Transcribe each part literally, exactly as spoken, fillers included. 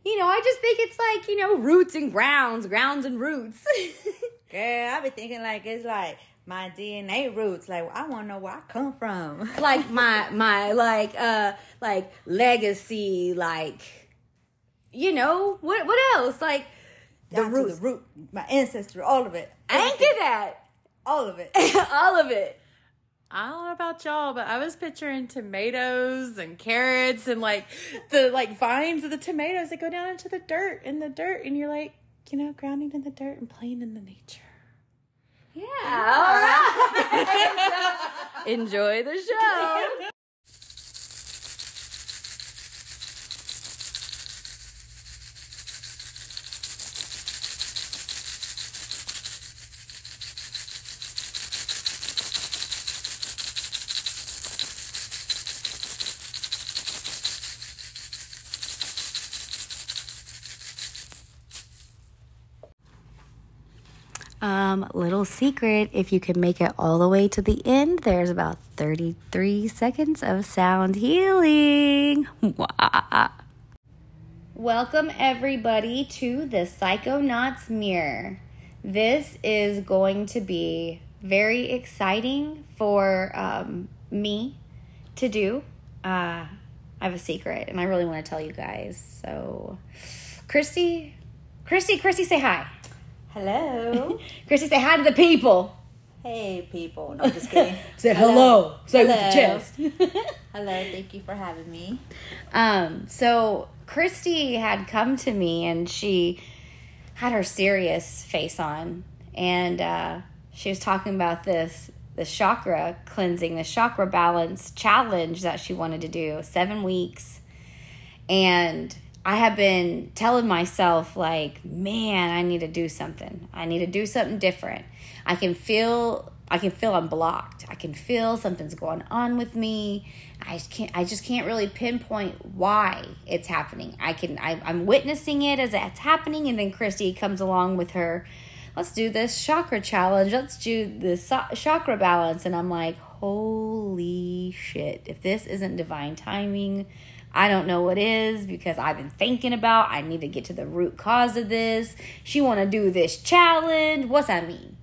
you know, I just think it's like, you know, roots and grounds, grounds and roots. Girl, I be thinking like it's like my D N A roots. Like, I want to know where I come from. Like my, my, like, uh, like legacy, like, you know, what, what else? Like, the root, the root, my ancestry, all of it. Anchor that. All of it. All of it. I don't know about y'all, but I was picturing tomatoes and carrots and like the like vines of the tomatoes that go down into the dirt in the dirt, and you're like, you know, grounding in the dirt and playing in the nature. Yeah. All right. Enjoy the show. Um, little secret, if you can make it all the way to the end, there's about thirty-three seconds of sound healing. Welcome everybody to the Psychonauts Mirror. This is going to be very exciting for um, me to do. Uh, I have a secret and I really want to tell you guys. So, Christy, Christy, Christy, say hi. Hello. Christy, say hi to the people. Hey, people. No, just kidding. Say hello. hello. Say hello. with your chest. Hello. Thank you for having me. Um, so Christy had come to me and she had her serious face on, and uh, she was talking about this the chakra cleansing, the chakra balance challenge that she wanted to do, seven weeks, and I have been telling myself, like, man, I need to do something. I need to do something different. I can feel, I can feel I'm blocked. I can feel something's going on with me. I just can't, I just can't really pinpoint why it's happening. I can, I, I'm witnessing it as it's happening, and then Christy comes along with her, let's do this chakra challenge. Let's do this so- chakra balance. And I'm like, holy shit. If this isn't divine timing, I don't know what is, because I've been thinking about, I need to get to the root cause of this. She want to do this challenge. What's that mean?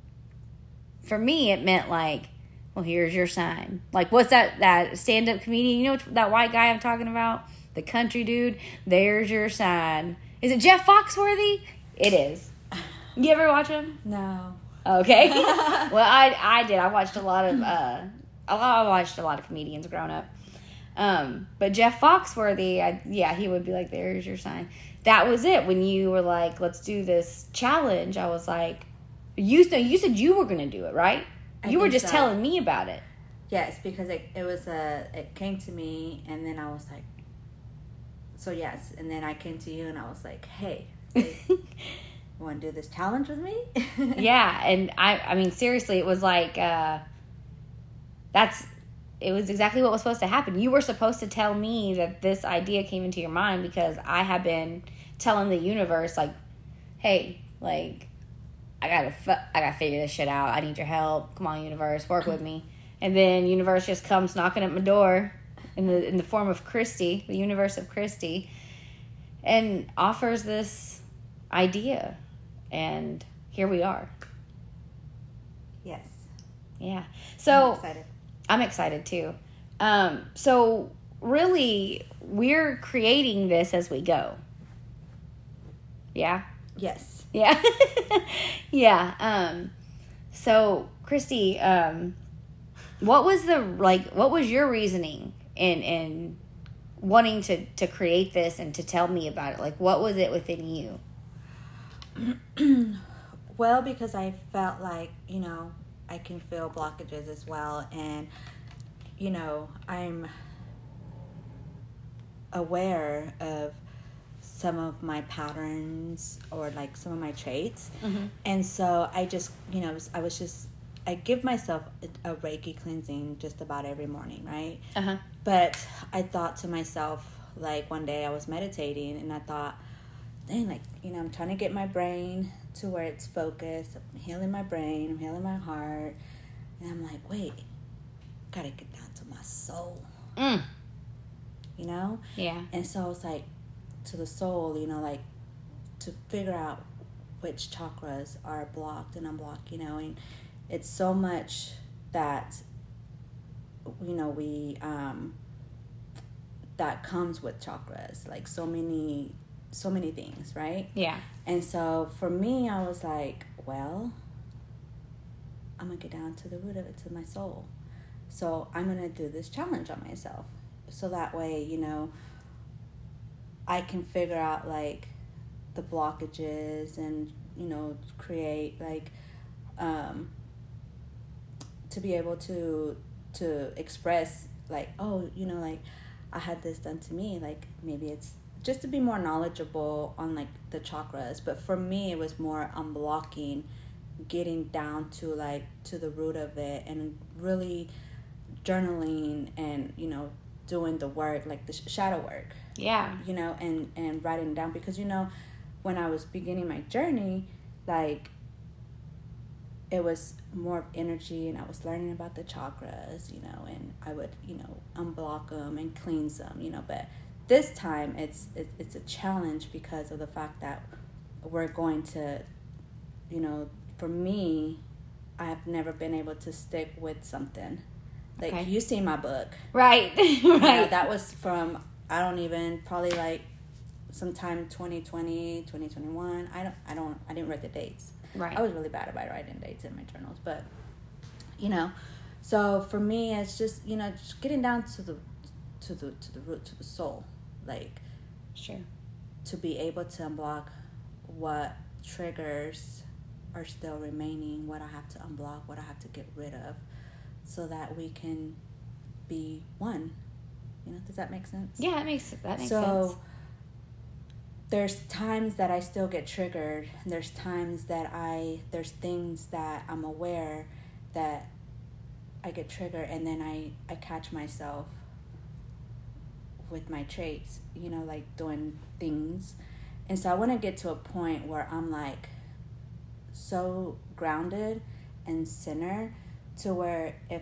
For me, it meant like, well, here's your sign. Like, what's that, that stand-up comedian? You know that white guy I'm talking about? The country dude? There's your sign. Is it Jeff Foxworthy? It is. You ever watch him? No. Okay. Well, I I did. I watched a lot of, uh, a lot, I watched a lot of comedians growing up. Um, but Jeff Foxworthy, I, yeah, he would be like, there's your sign. That was it. When you were like, let's do this challenge, I was like, you, th- you said you were going to do it, right? I you were think just so. telling me about it. Yes, because it, it was a, it came to me, and then I was like, so yes, and then I came to you, and I was like, hey, hey want to do this challenge with me? Yeah, and I, I mean, seriously, it was like, uh, that's, it was exactly what was supposed to happen. You were supposed to tell me that this idea came into your mind, because I have been telling the universe, like, hey, like, I gotta, fu- I gotta figure this shit out. I need your help. Come on, universe, work with me. And then universe just comes knocking at my door in the in the form of Christy, the universe of Christy, and offers this idea. And here we are. Yes. Yeah. So I'm excited. I'm excited too. Um, so really, we're creating this as we go. Yeah? Yes. Yeah. Yeah. Um, so, Christy, um, what was the, like, what was your reasoning in, in wanting to, to create this and to tell me about it? Like, what was it within you? Well, because I felt like, you know, I can feel blockages as well, and you know, I'm aware of some of my patterns or like some of my traits, mm-hmm. and so I just, you know, I was just, I give myself a, a Reiki cleansing just about every morning, right? Uh-huh. But I thought to myself, like one day I was meditating, and I thought, dang, like, you know, I'm trying to get my brain to where it's focused. I'm healing my brain. I'm healing my heart. And I'm like, wait, gotta get down to my soul. Mm. You know? Yeah. And so I was like, to the soul, you know, like to figure out which chakras are blocked and unblocked, you know, and it's so much that, you know, we, um, that comes with chakras, like so many, so many things, right? Yeah. And so for me, I was like, well, I'm gonna get down to the root of it, to my soul. So I'm gonna do this challenge on myself. So that way, you know, I can figure out like the blockages and, you know, create like, um, to be able to, to express like, oh, you know, like I had this done to me, like maybe it's just to be more knowledgeable on like the chakras. But for me, it was more unblocking, getting down to like to the root of it, and really journaling and, you know, doing the work, like the sh- shadow work. Yeah. You know, and, and writing down, because, you know, when I was beginning my journey, like it was more of energy, and I was learning about the chakras, you know, and I would, you know, unblock them and cleanse them, you know, but this time it's, it, it's a challenge because of the fact that we're going to, you know, for me, I have never been able to stick with something. Like, Okay. you see my book. Right. Right. Yeah, that was from, I don't even, probably like sometime twenty twenty, twenty twenty-one. I don't, I don't, I didn't write the dates. Right. I was really bad about writing dates in my journals, but, you know, so for me, it's just, you know, just getting down to the, to the, to the root, to the soul, like, Sure. to be able to unblock what triggers are still remaining, what I have to unblock, what I have to get rid of, so that we can be one. You know, does that make sense? Yeah, that makes that makes so, sense. there's times that I still get triggered. There's times that I, there's things that I'm aware that I get triggered, and then I, I catch myself with my traits, you know, like doing things. And so I want to get to a point where I'm like so grounded and centered to where if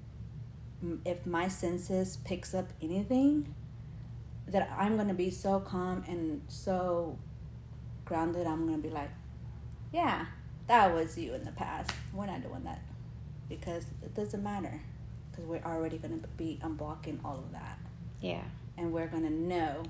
if my senses picks up anything, that I'm going to be so calm and so grounded, I'm going to be like, yeah, that was you in the past. We're not doing that, because it doesn't matter, because we're already going to be unblocking all of that. Yeah. And we're going to know.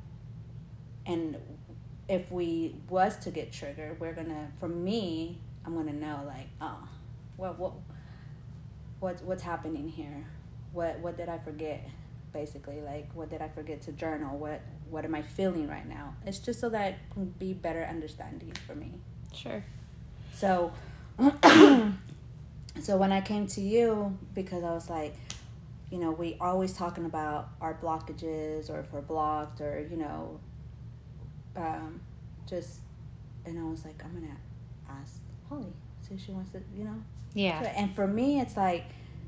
And if we was to get triggered, we're going to, for me, I'm going to know, like, oh, what, what, what, what's happening here? What, what did I forget? Basically, like, what did I forget to journal? What, what am I feeling right now? It's just so that it can be better understanding for me. Sure. So, so when I came to you, because I was like, you know, we always talking about our blockages, or if we're blocked, or, you know, um, just, and I was like, I'm going to ask Holly, see if she wants to, you know. Yeah. So, and for me, it's like,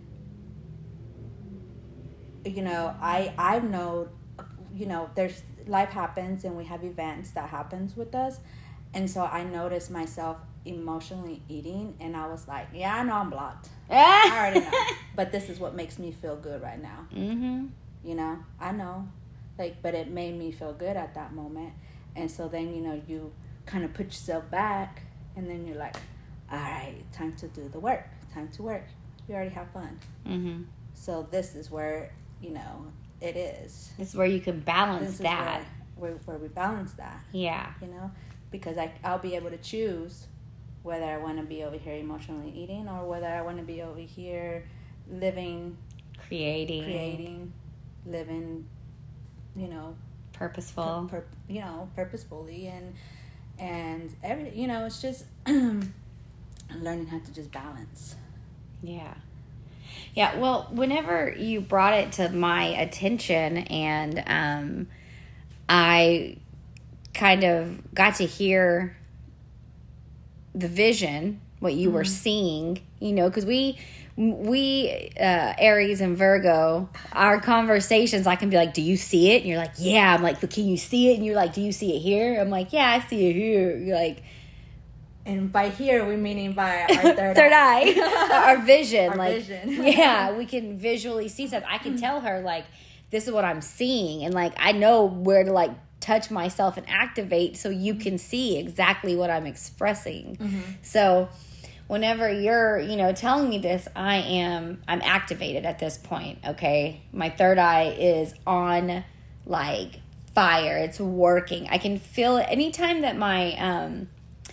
you know, I, I know, you know, there's, life happens and we have events that happens with us. And so I noticed myself emotionally eating, and I was like, yeah, I know I'm blocked. I already know. But this is what makes me feel good right now. Mm-hmm. You know, I know. Like, but it made me feel good at that moment. And so then, you know, you kind of put yourself back, and then you're like, all right, time to do the work. Time to work. We already have fun. Mm-hmm. So this is where, you know, it is. This is where you can balance This that. is where, where, where we balance that. Yeah. You know, because I, I'll be able to choose whether I want to be over here emotionally eating, or whether I want to be over here living, Creating. creating, living, you know, Purposeful. pur- you know, purposefully, and and every, you know, it's just learning how to just balance. Yeah. Yeah, well, whenever you brought it to my attention, and um, I kind of got to hear the vision, what you mm-hmm. were seeing, you know, because we, we uh, Aries and Virgo, our conversations, I can be like, do you see it? And you're like, yeah. I'm like, can you see it? And you're like, do you see it here? I'm like, yeah, I see it here. You're like, and by here, we're meaning by our third, third eye, eye. Our vision. Our like, vision. Yeah, we can visually see something. I can tell her, like, this is what I'm seeing. And, like, I know where to, like, touch myself and activate so you can see exactly what I'm expressing. Mm-hmm. So whenever you're, you know, telling me this, I am, I'm activated at this point, okay? My third eye is on, like, fire. It's working. I can feel it anytime that my, um,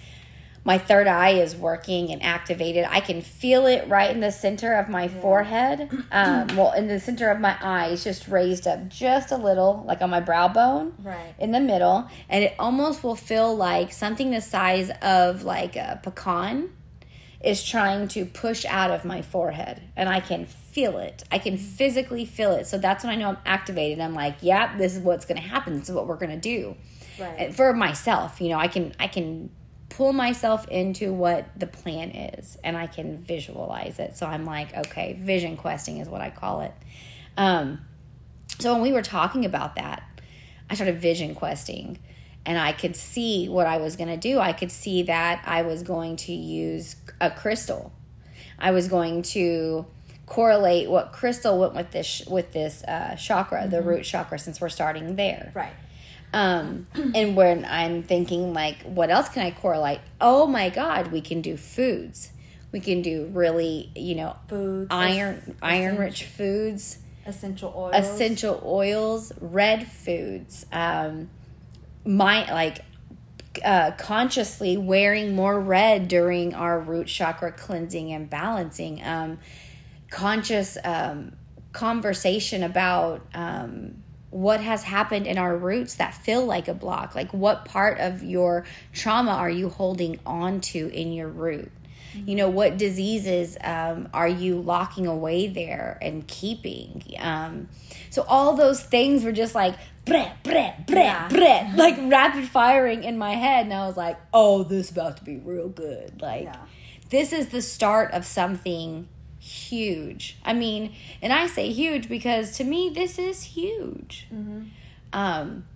my third eye is working and activated. I can feel it right in the center of my yeah. forehead. Um, well, in the center of my eyes, just raised up just a little, like on my brow bone, right in the middle. And it almost will feel like something the size of like a pecan is trying to push out of my forehead. And I can feel it. I can physically feel it. So that's when I know I'm activated. I'm like, yeah, this is what's going to happen. This is what we're going to do. Right. And for myself, you know, I can, I can pull myself into what the plan is, and I can visualize it. So I'm like, okay, vision questing is what I call it. Um, so when we were talking about that, I started vision questing, and I could see what I was going to do. I could see that I was going to use a crystal. I was going to correlate what crystal went with this with this uh, chakra, mm-hmm. the root chakra, since we're starting there. Right. Um, and when I'm thinking, like, what else can I correlate? Oh, my God, we can do foods. We can do really, you know, foods, iron, iron-rich foods. Essential oils. Essential oils, red foods. Um, my, like, uh, consciously wearing more red during our root chakra cleansing and balancing. Um, conscious um, conversation about... Um, what has happened in our roots that feel like a block? Like, what part of your trauma are you holding on to in your root? Mm-hmm. You know, what diseases um, are you locking away there and keeping? Um, so all those things were just like, bleh, bleh, bleh, yeah. bleh, like rapid firing in my head. And I was like, oh, this is about to be real good. Like, yeah. This is the start of something huge. I mean, and I say huge because to me this is huge. Mm-hmm. Um,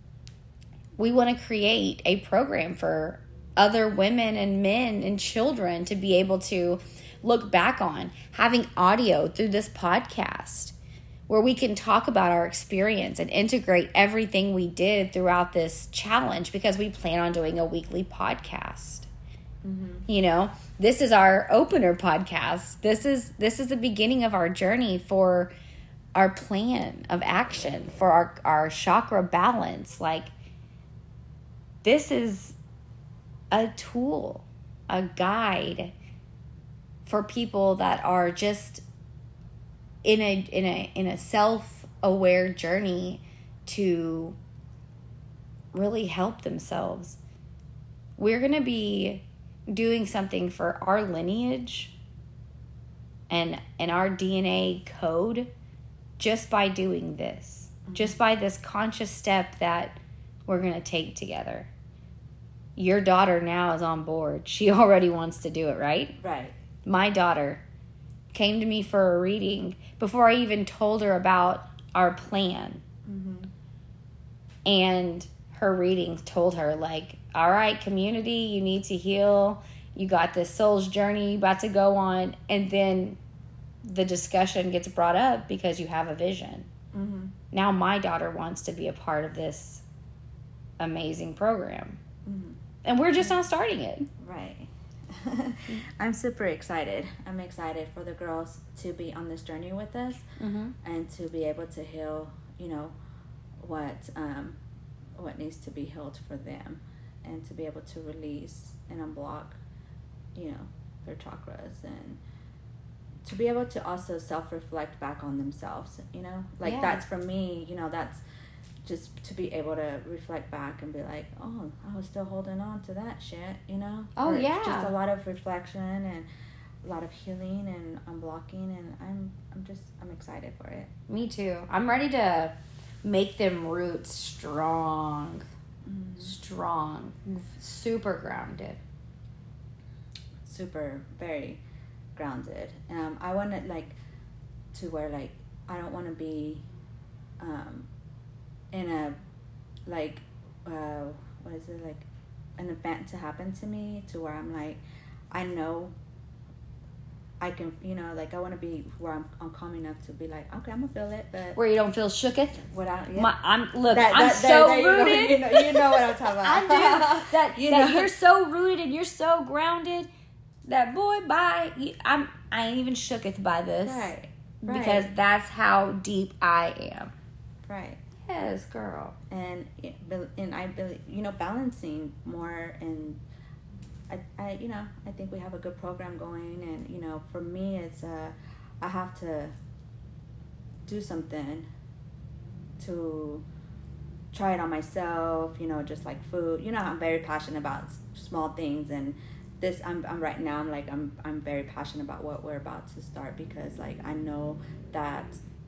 we want to create a program for other women and men and children to be able to look back on, having audio through this podcast where we can talk about our experience and integrate everything we did throughout this challenge, because we plan on doing a weekly podcast. Mm-hmm. You know, this is our opener podcast. This is this is the beginning of our journey for our plan of action for our our chakra balance. Like, this is a tool, a guide for people that are just in a in a in a self-aware journey to really help themselves. We're going to be doing something for our lineage and and our D N A code just by doing this. Mm-hmm. Just by this conscious step that we're going to take together. Your daughter now is on board. She already wants to do it, right? Right. My daughter came to me for a reading before I even told her about our plan. Mm-hmm. And her reading told her, like, all right, community, you need to heal. You got this soul's journey you about to go on. And then the discussion gets brought up because you have a vision. Mm-hmm. Now my daughter wants to be a part of this amazing program. Mm-hmm. And we're just not starting it. Right. I'm super excited. I'm excited for the girls to be on this journey with us, mm-hmm. and to be able to heal, you know, what um, what needs to be healed for them, and to be able to release and unblock, you know, their chakras, and to be able to also self-reflect back on themselves, you know, like yeah. that's for me, you know, that's just to be able to reflect back and be like, oh, I was still holding on to that shit, you know? Oh, or yeah. Just a lot of reflection and a lot of healing and unblocking, and I'm I'm just, I'm excited for it. Me too. I'm ready to make them roots strong. Mm-hmm. Strong. Super grounded. Super, very grounded. Um, I want to, like, to where, like, I don't want to be, um, in a, like, uh, what is it, like, an event to happen to me to where I'm like, I know, I can, you know, like I want to be where I'm, I'm calm enough to be like, okay, I'm gonna feel it, but Where you don't feel shooketh. without, yeah. My, I'm look. That- I'm that- so there- there you go. rooted. You know, you know what I'm talking about. I do. That You that know. you're so rooted and you're so grounded. That boy, bye. You- I'm. I ain't even shooketh by this. Right. Right. Because that's how deep I am. Right. Yes, girl. And it, and I believe, you know, balancing more, and I, I you know I think we have a good program going, and you know for me it's uh I have to do something to try it on myself, you know, just like food. You know, I'm very passionate about s- small things, and this I'm, I'm right now I'm like I'm I'm very passionate about what we're about to start, because like I know that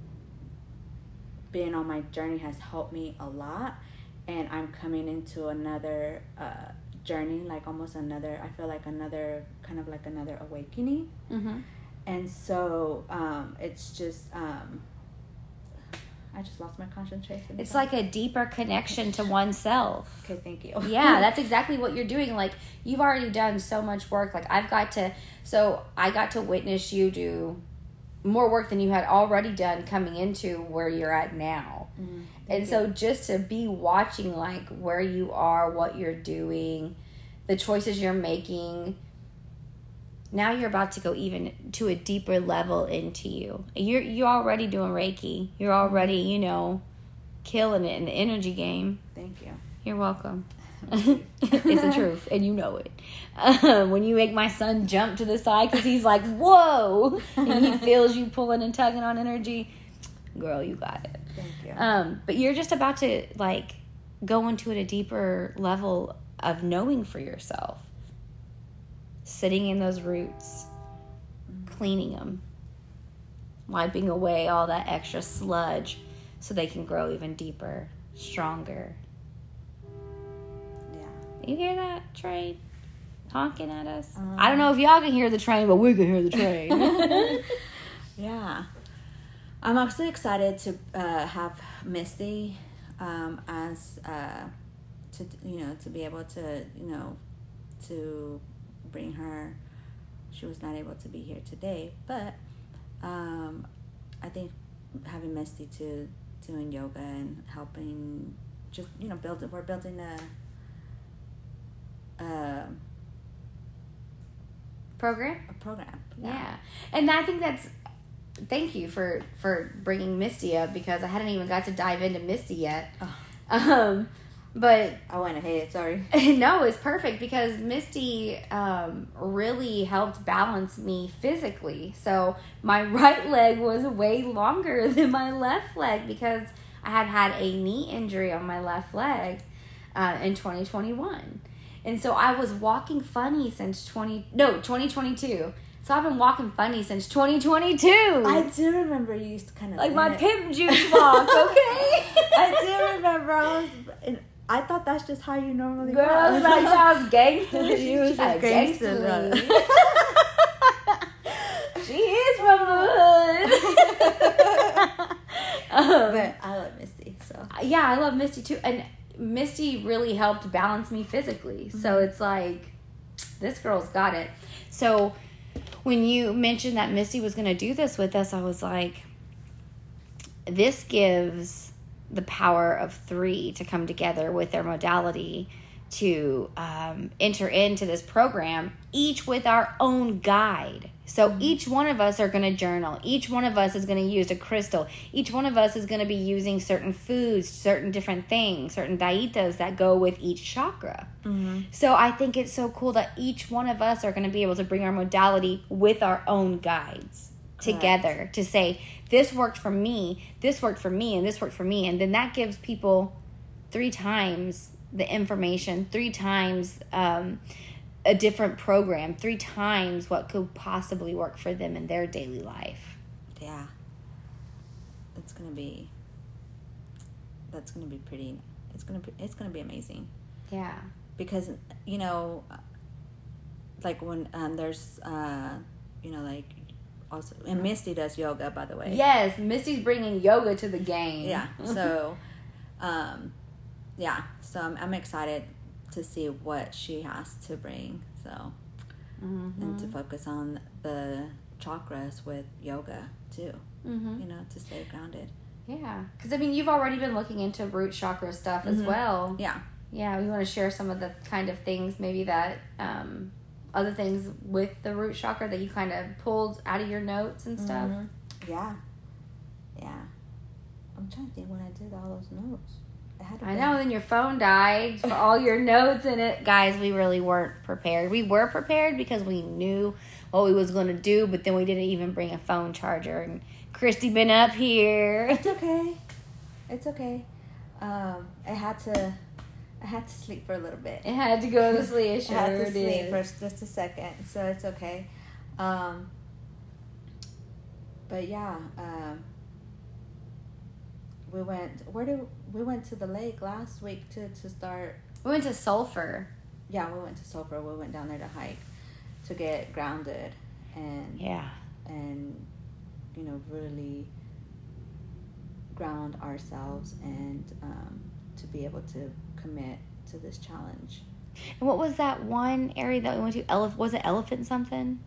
being on my journey has helped me a lot, and I'm coming into another uh, journey, like almost another, I feel like another, kind of like another awakening. Mm-hmm. And so um, it's just, um, I just lost my concentration. It's like a deeper connection to oneself. Okay, thank you. Yeah, that's exactly what you're doing. Like, you've already done so much work. Like, I've got to, so I got to witness you do more work than you had already done coming into where you're at now. Mm, and you. so just to be watching, like, where you are, what you're doing, the choices you're making, now you're about to go even to a deeper level into you. You're, you're already doing Reiki. You're already, you know, killing it in the energy game. Thank you. You're welcome. It's the truth, and you know it. Um, when you make my son jump to the side because he's like, whoa, and he feels you pulling and tugging on energy, girl, you got it. Thank you. Um, but you're just about to, like, go into it a deeper level of knowing for yourself. Sitting in those roots, cleaning them, wiping away all that extra sludge so they can grow even deeper, stronger. Yeah. You hear that train honking at us? Um, I don't know if y'all can hear the train, but we can hear the train. Yeah. I'm also excited to uh, have Misty um, as, uh, to you know, to be able to, you know, to bring her. She was not able to be here today, but um, I think having Misty to doing yoga and helping, just, you know, build, we're building a, a, Program? a program. Yeah. And I think that's, thank you for, for bringing Misty up, because I hadn't even got to dive into Misty yet. Oh. Um, but I went ahead, sorry. no, it's perfect because Misty um, really helped balance me physically. So my right leg was way longer than my left leg because I had had a knee injury on my left leg uh, in twenty twenty-one. And so I was walking funny since twenty no twenty twenty-two. So I've been walking funny since twenty twenty-two. I do remember you used to kind of like my pimp juice walk, okay? I do remember. I was, and I thought that's just how you normally Girl, I was walk. like, I was gangster. You was She got just gangster, gangster. She is from the hood. um, But I love Misty, so yeah, I love Misty too. And Misty really helped balance me physically. Mm-hmm. So it's like, this girl's got it. So when you mentioned that Misty was going to do this with us, I was like, this gives the power of three to come together with their modality to um, enter into this program, each with our own guide. So mm-hmm. each one of us are going to journal. Each one of us is going to use a crystal. Each one of us is going to be using certain foods, certain different things, certain daitas that go with each chakra. Mm-hmm. So I think it's so cool that each one of us are going to be able to bring our modality with our own guides. Correct. Together to say, this worked for me, this worked for me, and this worked for me. And then that gives people three times the information, three times um, a different program, three times what could possibly work for them in their daily life. Yeah. It's going to be, that's going to be pretty, it's going to be, it's going to be amazing. Yeah. Because, you know, like when um, there's, uh, you know, like, also, and Misty does yoga, by the way. Yes, Misty's bringing yoga to the game. Yeah. So, um, yeah. So I'm, I'm excited to see what she has to bring. So, mm-hmm. and to focus on the chakras with yoga too. Mm-hmm. You know, to stay grounded. Yeah, because I mean, you've already been looking into root chakra stuff as Mm-hmm. well. Yeah. Yeah, we want to share some of the kind of things, maybe that um, other things with the root chakra that you kind of pulled out of your notes and stuff. Mm-hmm. Yeah. Yeah. I'm trying to think when I did all those notes. It had to I be- know, then your phone died for all your notes in it. Guys, we really weren't prepared. We were prepared because we knew what we was going to do, but then we didn't even bring a phone charger. And Christy been up here. It's okay. It's okay. Um, I had to. I had to sleep for a little bit. It had to go to sleep. It sure I had to did. sleep for just a second, so it's okay. Um, but yeah, um, we went. Where did we went to the lake last week to to start? We went to Sulphur. Yeah, we went to Sulphur. We went down there to hike, to get grounded, and Yeah. and you know really ground ourselves and um, to be able to commit to this challenge. And what was that one area that we went to? Elef- was it Elephant something?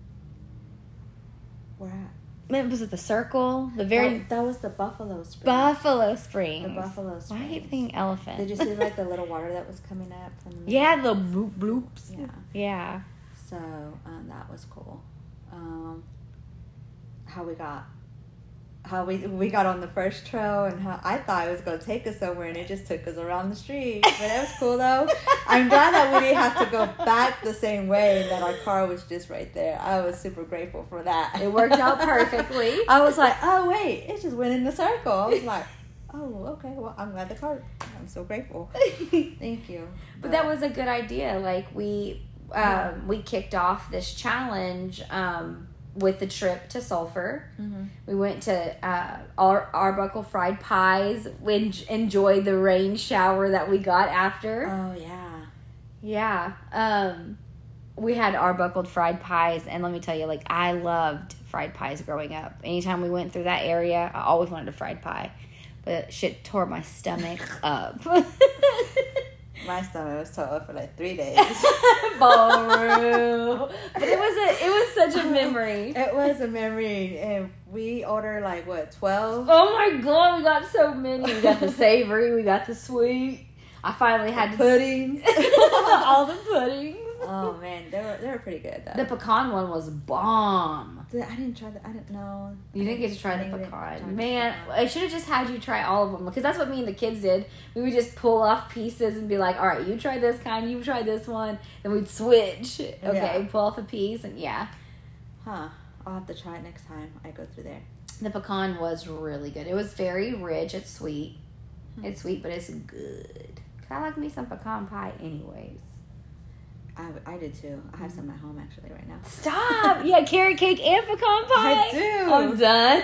Where at? Maybe was it the Circle? The very that, that was the Buffalo Springs. Buffalo Springs. The Buffalo Why Springs. are you thinking elephant? Did you see like the little water that was coming up from the Yeah, the bloop bloops. Yeah. Yeah. So um, that was cool. Um, how we got, how we we got on the first trail, and how I thought it was gonna take us somewhere, and it just took us around the street. But it was cool though. I'm glad that we didn't have to go back the same way, and that our car was just right there. I was super grateful for that. It worked out perfectly. I was like, oh wait, it just went in the circle. I was like, oh okay, well I'm glad the car. I'm so grateful. Thank you. But that was a good idea. Like we um, Yeah. we kicked off this challenge um, with the trip to Sulphur. Mm-hmm. We went to uh, Ar- Arbuckle Fried Pies. We en- enjoyed the rain shower that we got after. Oh yeah. Yeah. Um, we had Arbuckled Fried Pies, and let me tell you, like, I loved fried pies growing up. Anytime we went through that area, I always wanted a fried pie. But shit tore my stomach up. My stomach was tore up for like three days. Ballroom. But it was a it was such a memory. It was a memory, and we ordered like what twelve. Oh my god, we got so many. We got the savory, we got the sweet. I finally had to puddings. all the puddings. Oh man, they were they were pretty good though. The pecan one was bomb. The- I didn't try the. I didn't know. You didn't get to try I the didn't pecan. try the Man, pecan. I should have just had you try all of them, because that's what me and the kids did. We would just pull off pieces and be like, all right, you try this kind, you try this one. Then we'd switch. Okay, Yeah. pull off a piece, and yeah. Huh. I'll have to try it next time I go through there. The pecan was really good. It was very rich. It's sweet. Hmm. It's sweet, but it's good. I like me some pecan pie anyways. I, I did too. I have some at home actually right now. Stop! Yeah, carrot cake and pecan pie. I do. I'm done.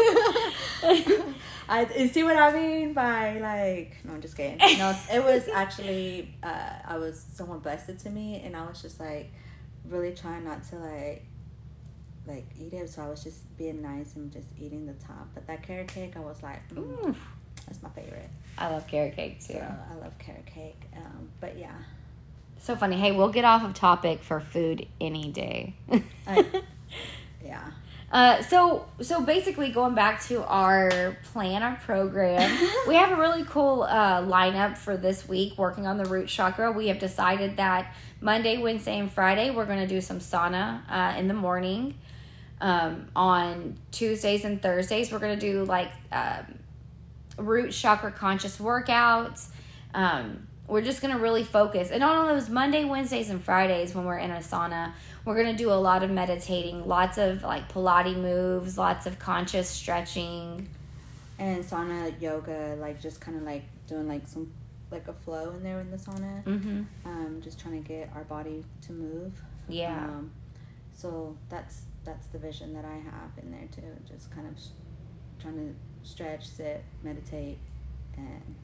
I you see what I mean by like no, I'm just kidding. No, it was actually uh, I was someone blessed it to me, and I was just like really trying not to like like eat it. So I was just being nice and just eating the top. But that carrot cake, I was like, mm, Ooh. that's my favorite. I love carrot cake too. So I love carrot cake. Um, but yeah, So funny. Hey, we'll get off of topic for food any day. I, yeah. Uh, so so basically, going back to our plan, our program, we have a really cool uh, lineup for this week. Working on the root chakra, we have decided that Monday, Wednesday, and Friday we're going to do some sauna uh, in the morning. Um, on Tuesdays and Thursdays, we're going to do like um, root chakra conscious workouts. Um, we're just going to really focus. And on those Monday, Wednesdays, and Fridays when we're in a sauna, we're going to do a lot of meditating, lots of like Pilates moves, lots of conscious stretching. And sauna yoga, like just kind of like doing like some like a flow in there in the sauna. Mm-hmm. Um, just trying to get our body to move. Yeah. Um, so that's that's the vision that I have in there too. Just kind of s- trying to stretch, sit, meditate, and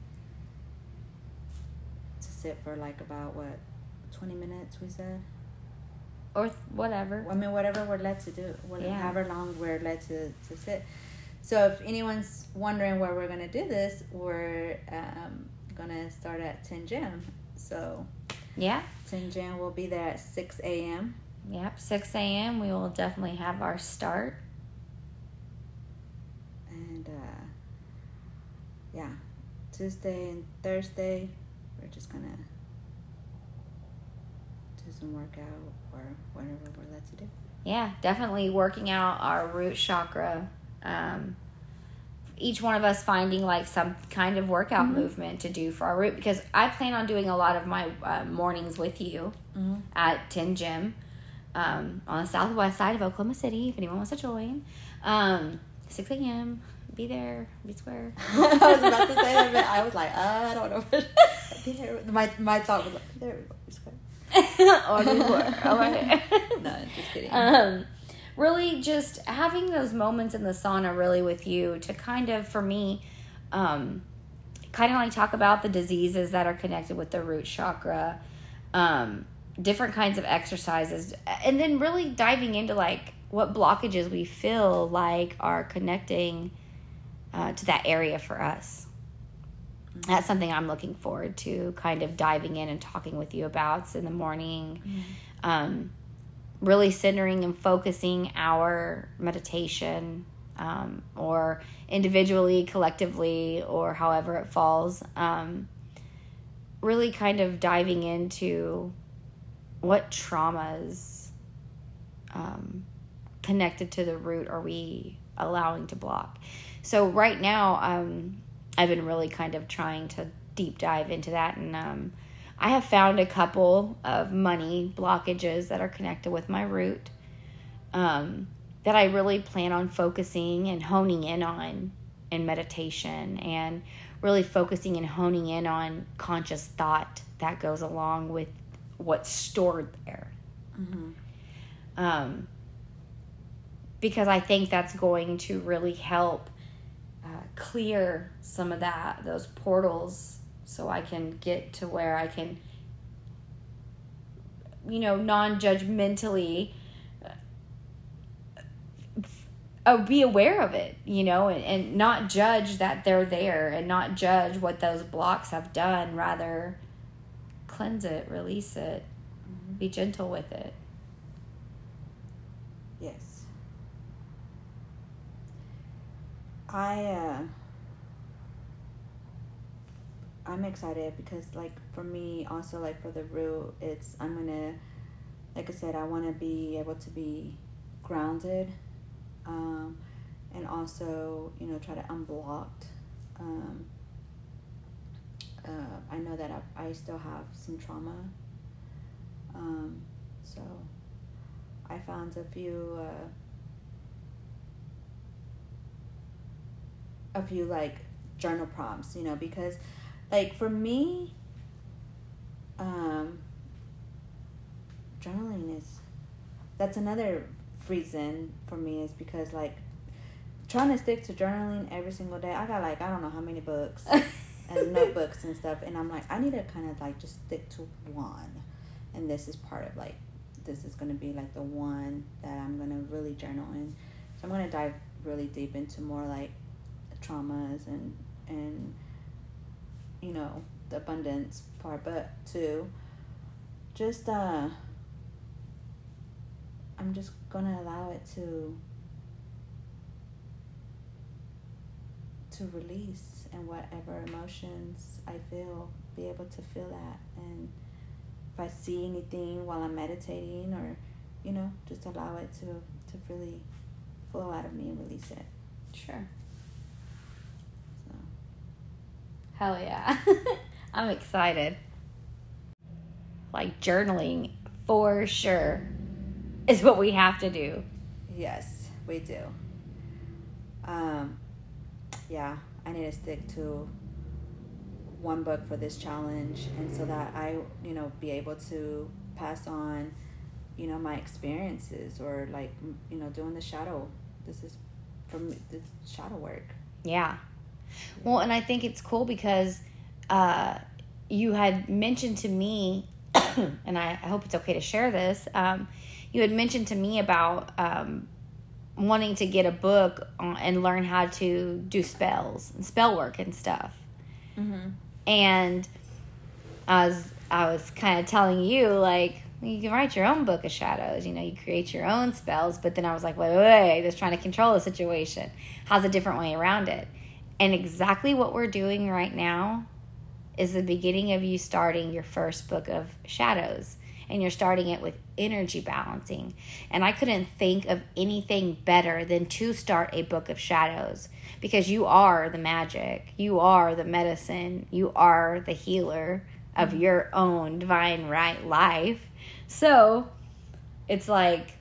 to sit for like about what twenty minutes we said. Or th- whatever. I mean, whatever we're led to do, whatever, Yeah. however long we're led to, to sit. So if anyone's wondering where we're going to do this, we're um, going to start at Ten Gym. So Yeah. Ten Gym will be there at six a.m. Yep, six a.m. we will definitely have our start. And, uh, yeah, Tuesday and Thursday, we're just going to do some workout or whatever we're led to do. Yeah, definitely working out our root chakra. Um, each one of us finding like some kind of workout mm-hmm. movement to do for our root, because I plan on doing a lot of my uh, mornings with you mm-hmm. at Tin Gym um, on the southwest side of Oklahoma City. If anyone wants to join, um, six a.m. Be there, be square. I was about to say that, but I was like, uh, I don't know. Be there. My my thought was like, be there, be square. Or be square. Okay. No, just kidding. Um, really just having those moments in the sauna really with you to kind of, for me, um, kind of like talk about the diseases that are connected with the root chakra, um, different kinds of exercises, and then really diving into like what blockages we feel like are connecting uh, to that area for us. Mm-hmm. That's something I'm looking forward to kind of diving in and talking with you about in the morning. Mm-hmm. Um, really centering and focusing our meditation, um, or individually, collectively, or however it falls. Um, really kind of diving into what traumas um, connected to the root are we allowing to block. So right now, um, I've been really kind of trying to deep dive into that, and um, I have found a couple of money blockages that are connected with my root um, that I really plan on focusing and honing in on in meditation, and really focusing and honing in on conscious thought that goes along with what's stored there. Mm-hmm. Um, because I think that's going to really help uh, clear some of that, those portals, so I can get to where I can, you know, non-judgmentally uh, be aware of it, you know, and, and not judge that they're there, and not judge what those blocks have done. Rather, cleanse it, release it, mm-hmm. be gentle with it. Yes. I, uh... I'm excited because, like, for me, also, like, for the root, it's, I'm going to, like I said, I want to be able to be grounded, um, and also, you know, try to unblock. Um, uh, I know that I, I still have some trauma, um, so I found a few, uh, a few, like, journal prompts, you know, because, like, for me, um, journaling is, that's another reason for me, is because, like, trying to stick to journaling every single day, I got, like, I don't know how many books and notebooks and stuff, and I'm like, I need to kind of, like, just stick to one, and this is part of, like, this is going to be, like, the one that I'm going to really journal in. So I'm going to dive really deep into more, like, traumas and, and, you know, the abundance part, but too, just, uh, I'm just gonna allow it to, to release, and whatever emotions I feel, be able to feel that, and if I see anything while I'm meditating, or, you know, just allow it to, to really flow out of me and release it. Sure. Hell yeah. I'm excited. Like, journaling, for sure, is what we have to do. Yes, we do. Um, yeah, I need to stick to one book for this challenge, and so that I, you know, be able to pass on, you know, my experiences, or, like, you know, doing the shadow. This is from the shadow work. Yeah. Well, and I think it's cool because uh, you had mentioned to me, and I, I hope it's okay to share this, um, you had mentioned to me about um, wanting to get a book on, and learn how to do spells and spell work and stuff. Mm-hmm. And I was, I was kind of telling you, like, You can write your own book of shadows. You know, you create your own spells. But then I was like, wait, wait, wait. Just trying to control the situation. How's a different way around it? And exactly what we're doing right now is the beginning of you starting your first book of shadows. And you're starting it with energy balancing. And I couldn't think of anything better than to start a book of shadows, because you are the magic. You are the medicine. You are the healer of your own divine right life. So it's like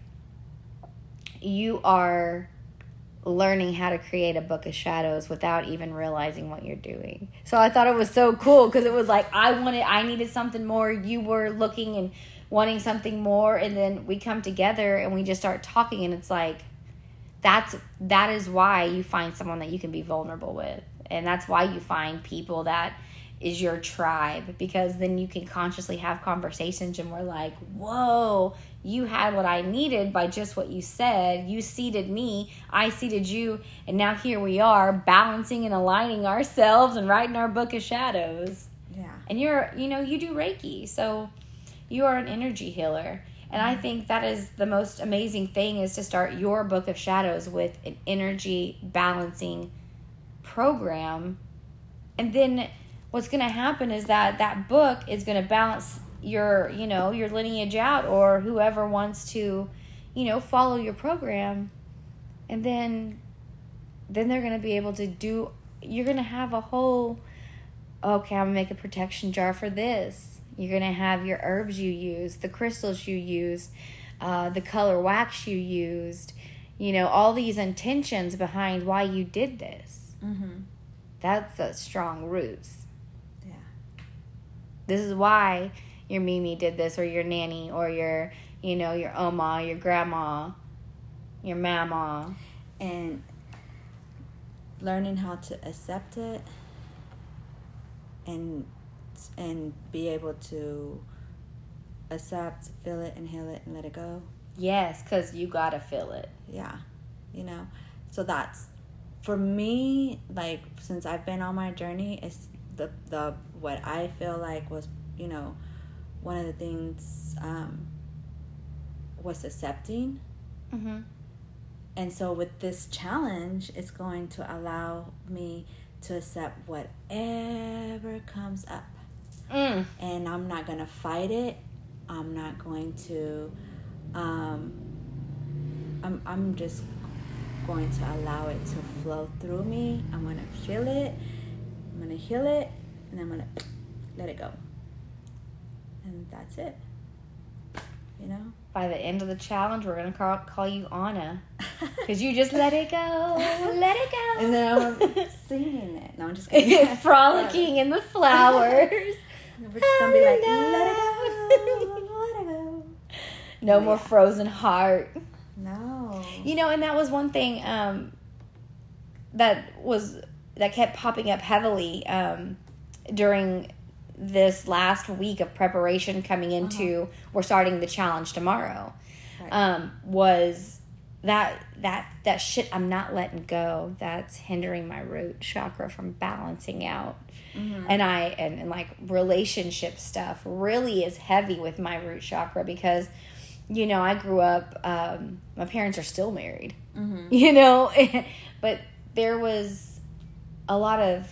you are learning how to create a book of shadows without even realizing what you're doing. So I thought it was so cool, because it was like I wanted, I needed something more. You were looking and wanting something more, and then we come together and we just start talking, and it's like that's that is why you find someone that you can be vulnerable with, and that's why you find people that is your tribe, because then you can consciously have conversations, and we're like, whoa, you had what I needed by just what you said. You seeded me, I seeded you, and now here we are balancing and aligning ourselves and writing our book of shadows. Yeah. And you're, you know, you do Reiki, so you are an energy healer. And I think that is the most amazing thing, is to start your book of shadows with an energy balancing program. And then what's going to happen is that that book is going to balance your, you know, your lineage out, or whoever wants to, you know, follow your program. And then, then they're going to be able to do, you're going to have a whole, okay, I'm going to make a protection jar for this. You're going to have your herbs you used, the crystals you used, uh, the color wax you used, you know, all these intentions behind why you did this. Mm-hmm. That's the strong roots. Yeah. This is why your Mimi did this, or your nanny, or your, you know, your oma, your grandma, your mama. And learning how to accept it and and be able to accept, feel it, and heal it, and let it go. Yes, because you got to feel it. Yeah. You know? So that's, for me, like, since I've been on my journey, it's the, the what I feel like was, you know, one of the things um, was accepting. Mm-hmm. And so with this challenge, it's going to allow me to accept whatever comes up. Mm. And I'm not going to fight it. I'm not going to, um, I'm, I'm just going to allow it to flow through me. I'm going to feel it. I'm going to heal it. And I'm going to let it go. And that's it. You know? By the end of the challenge, we're going to call, call you Anna. Because you just let it go. Let it go. And then I'm singing it. No, I'm just kidding. Frolicking in the flowers. We're just going to be like, let it go. Let it go. No Oh, more yeah. frozen heart. No. You know, and that was one thing um, that was that kept popping up heavily um, during this last week of preparation coming into uh-huh. we're starting the challenge tomorrow. Right. Um, was that that that shit I'm not letting go that's hindering my root chakra from balancing out. Mm-hmm. And I and, and like relationship stuff really is heavy with my root chakra, because you know, I grew up, um, my parents are still married, mm-hmm. you know, but there was a lot of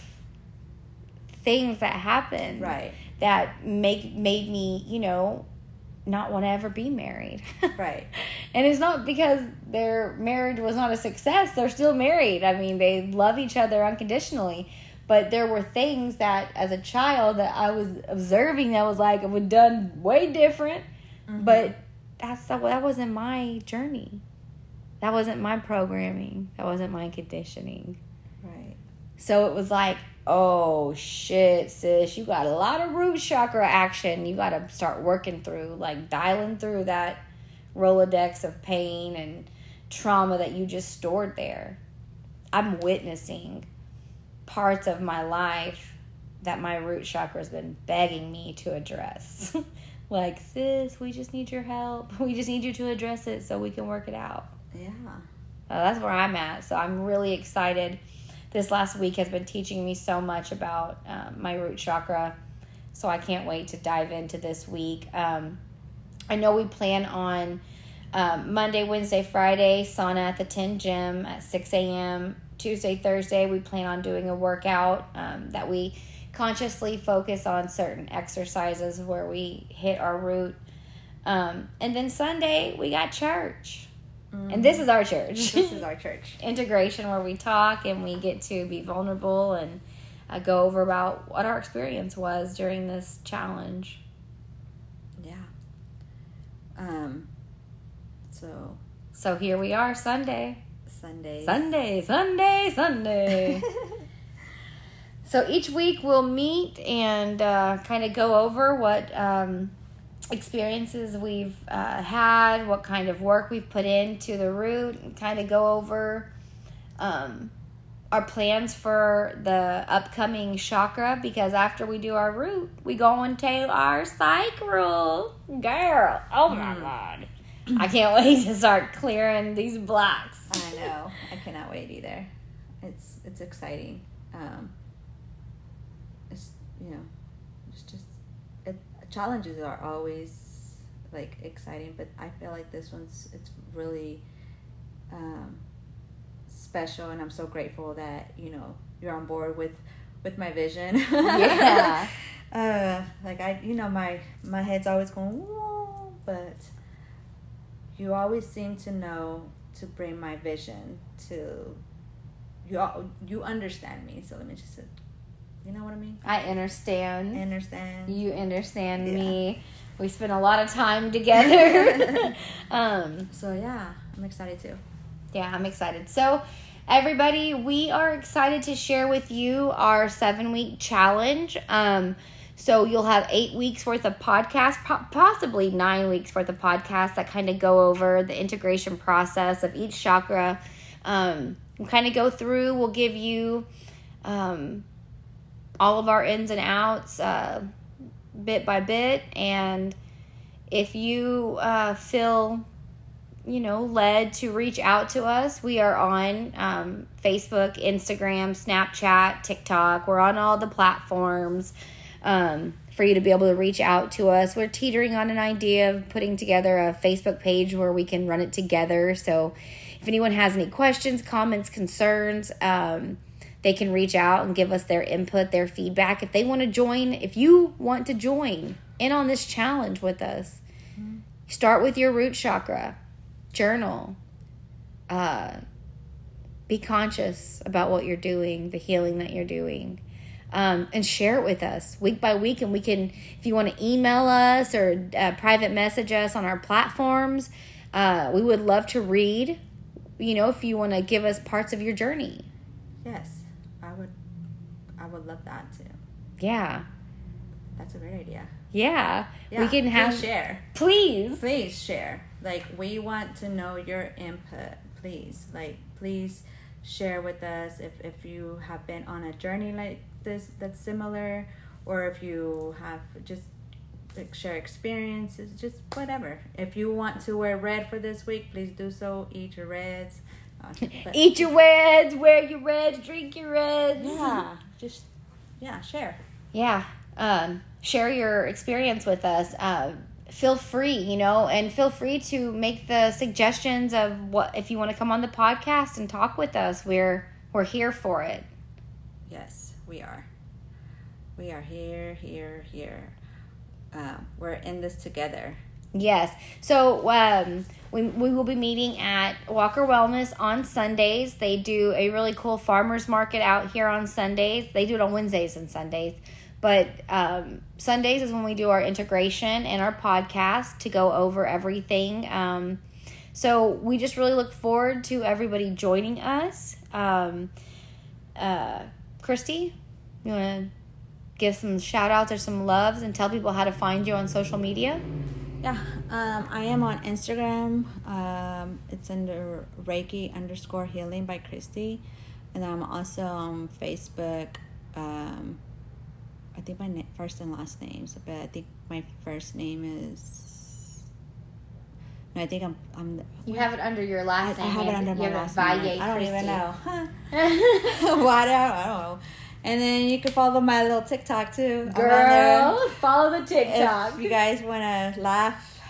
things that happened right. that make, made me, you know, not want to ever be married. Right. And it's not because their marriage was not a success. They're still married. I mean, they love each other unconditionally. But there were things that, as a child, that I was observing that was like, I would have done way different. Mm-hmm. But that's that, that wasn't my journey. That wasn't my programming. That wasn't my conditioning. Right. So it was like, oh, shit, sis. You got a lot of root chakra action. You got to start working through, like dialing through that Rolodex of pain and trauma that you just stored there. I'm witnessing parts of my life that my root chakra has been begging me to address. Like, sis, we just need your help. We just need you to address it so we can work it out. Yeah. Uh, that's where I'm at. So I'm really excited. This last week has been teaching me so much about um, my root chakra. So I can't wait to dive into this week. Um, I know we plan on um, Monday, Wednesday, Friday, sauna at the ten gym at six a.m. Tuesday, Thursday, we plan on doing a workout um, that we consciously focus on certain exercises where we hit our root. Um, and then Sunday, we got church. Mm-hmm. And this is our church. This is our church. Integration, where we talk and we get to be vulnerable and uh, go over about what our experience was during this challenge. Yeah. Um. So. So here we are, Sunday. Sunday. Sunday, Sunday, Sunday. So each week we'll meet and uh, kind of go over what um, experiences we've uh, had, what kind of work we've put into the root, and kind of go over um, our plans for the upcoming chakra, because after we do our root, we go into our cycle. Girl, oh my mm. God. I can't wait to start clearing these blocks. I know. I cannot wait either. It's it's exciting. Um, it's, you know, it's just, it, challenges are always, like, exciting, but I feel like this one's, it's really um, special, and I'm so grateful that, you know, you're on board with, with my vision. Yeah. uh, like, I, you know, my, my head's always going, whoa, but you always seem to know to bring my vision to you. You understand me, so let me just, you know what I mean? I understand. I understand. You understand yeah. me. We spend a lot of time together. um, so yeah, I'm excited too. Yeah, I'm excited. So everybody, we are excited to share with you our seven week challenge. Um, So you'll have eight weeks worth of podcasts, possibly nine weeks worth of podcasts that kind of go over the integration process of each chakra. Um, we'll kind of go through, we'll give you um, all of our ins and outs uh, bit by bit. And if you uh, feel, you know, led to reach out to us, we are on um, Facebook, Instagram, Snapchat, TikTok. We're on all the platforms. Um, for you to be able to reach out to us. We're teetering on an idea of putting together a Facebook page where we can run it together. So if anyone has any questions, comments, concerns, um, they can reach out and give us their input, their feedback. If they want to join, if you want to join in on this challenge with us, mm-hmm. start with your root chakra, journal, uh, be conscious about what you're doing, the healing that you're doing. Um, and share it with us week by week. And we can, if you want to email us or uh, private message us on our platforms, uh, we would love to read, you know, if you want to give us parts of your journey. Yes, I would, I would love that too. Yeah. That's a great idea. Yeah. yeah. We can have, please share. Please. Please share. Like, we want to know your input. Please, like, please share with us if, if you have been on a journey like this that's similar, or if you have just like share experiences, just whatever. If you want to wear red for this week, please do so. Eat your reds. Uh, but, Eat your reds, wear your reds, drink your reds. Yeah, just yeah, share. Yeah, um, share your experience with us. Uh, feel free, you know, and feel free to make the suggestions of what, if you want to come on the podcast and talk with us, we're we're here for it. Yes, we are. We are here, here, here. Um, we're in this together. Yes. So um, we we will be meeting at Walker Wellness on Sundays. They do a really cool farmers market out here on Sundays. They do it on Wednesdays and Sundays. But um, Sundays is when we do our integration and our podcast to go over everything. Um, so we just really look forward to everybody joining us. Um, uh, Christy, you want to give some shout outs or some loves and tell people how to find you on social media? Yeah, um, I am on Instagram. Um, it's under Reiki underscore healing by Christy. And I'm also on Facebook. Um, I think my na- first and last names, but I think my first name is. No, I think I'm. I'm. You have it under your last I, name. I have it under my last name. I don't Christy. even know. Huh? well, I don't, I don't know. And then you can follow my little TikTok too. Girl, follow the TikTok. If you guys want to laugh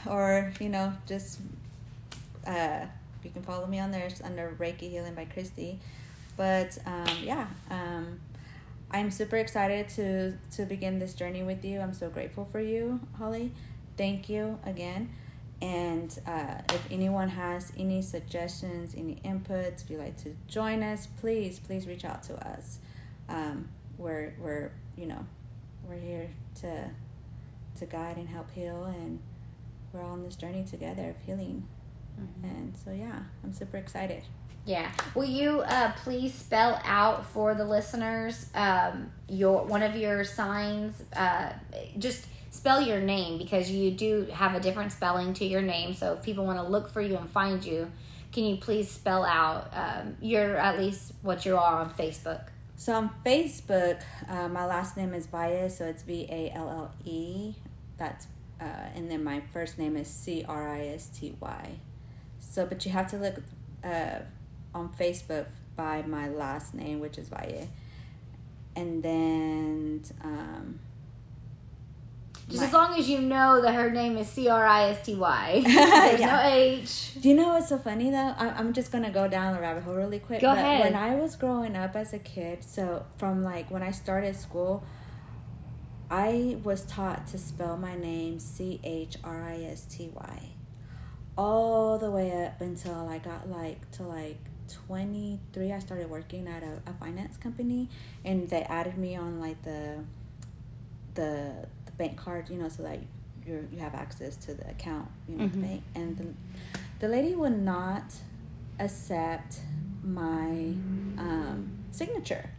or, you know, just uh, you can follow me on there under Reiki Healing by Christy. But um, yeah, um, I'm super excited to, to begin this journey with you. I'm so grateful for you, Holly. Thank you again. And uh, if anyone has any suggestions, any inputs, if you'd like to join us, please, please reach out to us. Um, we're, we're, you know, we're here to to guide and help heal, and we're all on this journey together of healing. Mm-hmm. And so, yeah, I'm super excited. Yeah. Will you uh, please spell out for the listeners um, your one of your signs? Uh, just spell your name, because you do have a different spelling to your name. So if people want to look for you and find you, can you please spell out um, your, at least what you are on Facebook? So on Facebook, uh, my last name is Valle, so it's V A L L E. That's uh, and then my first name is C R I S T Y. So, but you have to look uh, on Facebook by my last name, which is Valle. And then um, just my, as long as you know that her name is C R I S T Y. There's yeah. no H. Do you know what's so funny though? I, I'm just gonna go down the rabbit hole really quick. Go but ahead. When I was growing up as a kid, so from like when I started school, I was taught to spell my name C H R I S T Y all the way up until I got like to like twenty-three. I started working at a, a finance company, and they added me on like the the the bank card, you know, so that you you have access to the account, you know, mm-hmm. the bank. And the, the lady would not accept my um, signature.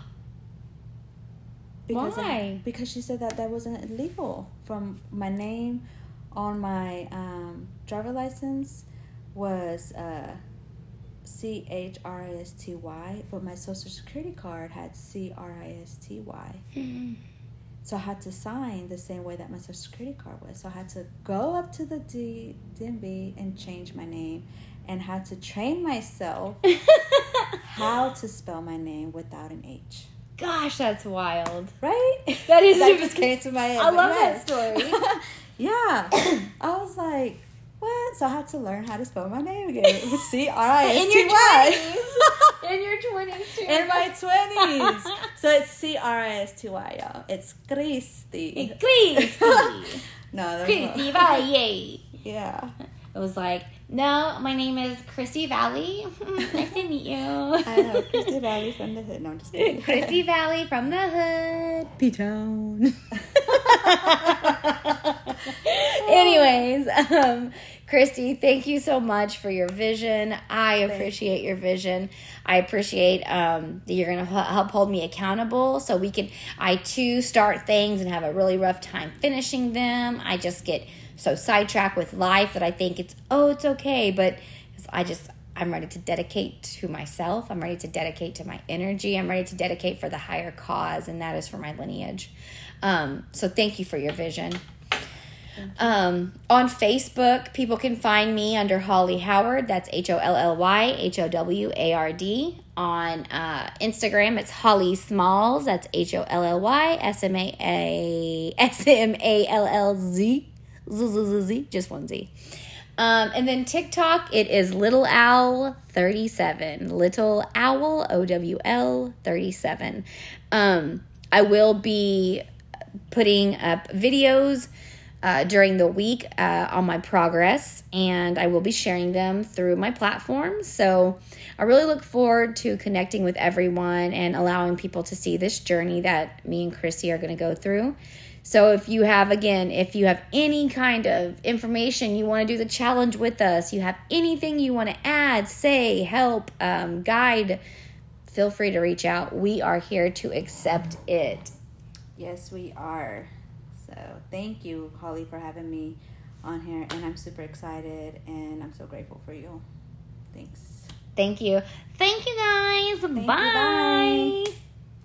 Because Why? I, because she said that that wasn't legal. From my name on my um, driver license was uh, C H R I S T Y, but my social security card had C R I S T Y. Mm-hmm. So I had to sign the same way that my social security card was. So I had to go up to the D- DMV and change my name, and had to train myself how to spell my name without an H. Gosh, that's wild. Right? That is that just came to my head. I love yes. that story. Yeah. I was like, what? So I had to learn how to spell my name again. It was C R I S T Y. In your twenties, too. In my twenties. So it's C R I S T Y, y'all. It's Christy. Christy. No, there's Christy Valle. Yeah. It was like, no, my name is Christy Valley. Nice to meet you. I know, Christy Valley from the hood. No, I'm just kidding. Christy Valley from the hood. P-Town. Anyways, um, Christy, thank you so much for your vision. I appreciate your vision. I appreciate um, that you're going to help hold me accountable so we can, I too start things and have a really rough time finishing them. I just get so sidetracked with life that I think it's, oh, it's okay. But I just, I'm ready to dedicate to myself. I'm ready to dedicate to my energy. I'm ready to dedicate for the higher cause, and that is for my lineage. Um, so thank you for your vision. Um, on Facebook, people can find me under Holly Howard. That's H O L L Y H O W A R D. On uh, Instagram, it's Holly Smalls. That's H O L L Y S M A A S M A L L Z. Z, Z, Z, Z, just one Z. Um, and then TikTok, it is Little Owl thirty-seven. Little Owl, O W L thirty-seven. Um, I will be putting up videos uh, during the week uh, on my progress, and I will be sharing them through my platform. So I really look forward to connecting with everyone and allowing people to see this journey that me and Chrissy are going to go through. So if you have, again, if you have any kind of information, you want to do the challenge with us, you have anything you want to add, say, help, um, guide, feel free to reach out. We are here to accept it. Yes, we are. So thank you, Holly, for having me on here. And I'm super excited, and I'm so grateful for you. Thanks. Thank you. Thank you, guys. Thank Bye. You, bye.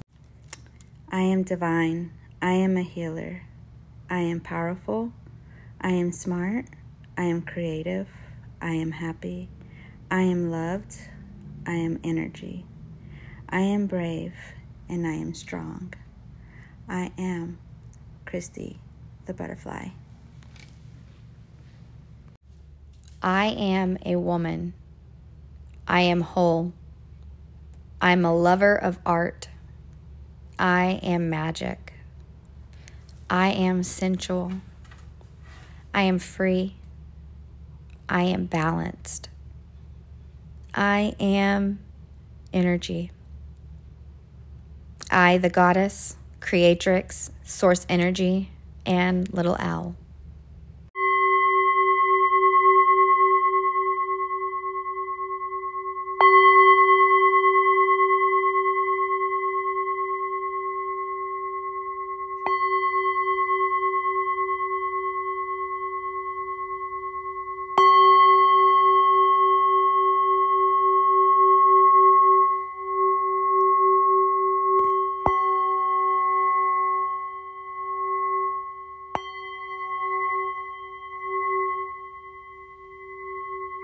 I am divine. I am a healer. I am powerful. I am smart. I am creative. I am happy. I am loved. I am energy. I am brave, and I am strong. I am Christy, the butterfly. I am a woman. I am whole. I am a lover of art. I am magic. I am sensual. I am free. I am balanced. I am energy. I, the goddess, creatrix, source energy, and little owl.